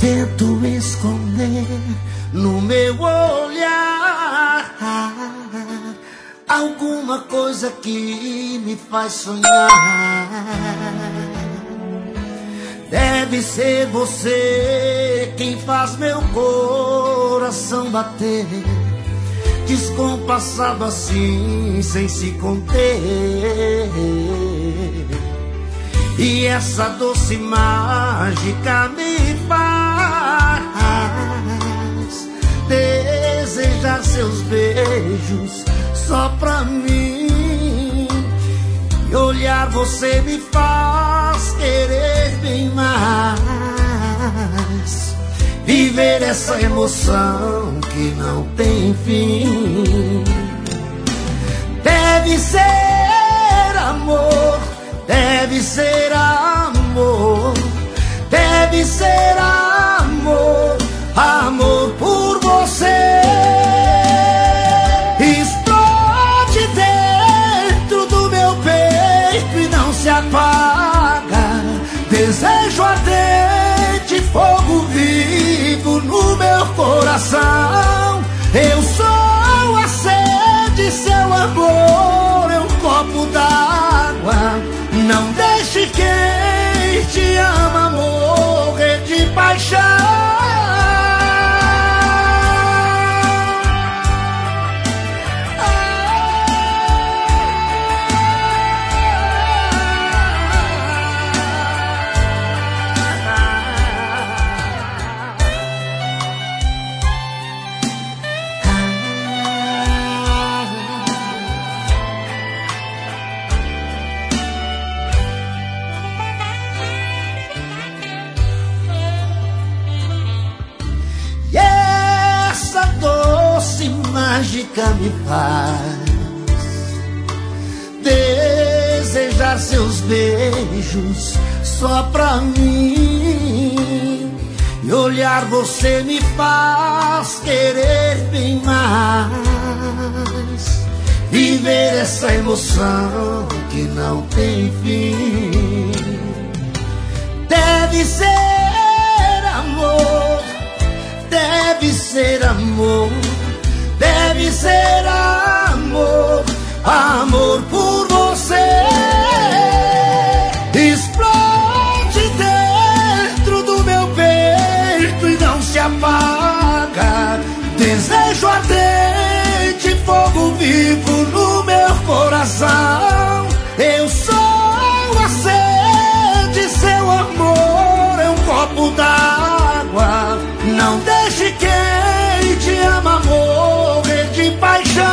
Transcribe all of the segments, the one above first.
tento esconder no meu olhar alguma coisa que me faz sonhar. Deve ser você quem faz meu coração bater descompassado assim, sem se conter. E essa doce mágica me faz desejar seus beijos só pra mim. E olhar você me faz querer bem mais, viver essa emoção que não tem fim. Deve ser amor, deve ser amor, deve ser amor, amor por você. Explode dentro do meu peito e não se apaga. Desejo ardente, fogo vivo no meu coração. Eu sou a sede, seu amor é um copo d'água. Não deixe quem te ama morrer de paixão. Mágica me faz desejar seus beijos só pra mim. E olhar você me faz querer bem mais, viver essa emoção que não tem fim. Deve ser amor, deve ser amor, deve ser amor, amor por você. Explode dentro do meu peito e não se apaga. Desejo ardente, fogo vivo no meu coração. Eu sou a sede, seu amor é um copo d'água. Não deixe quem te ama morrer de paixão.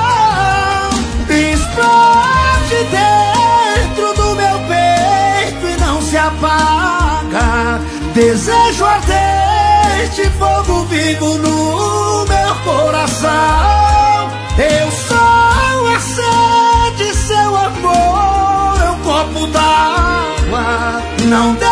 Explode dentro do meu peito e não se apaga. Desejo ardente, fogo vivo no meu coração. Eu sou a sede, seu amor é um copo d'água. Não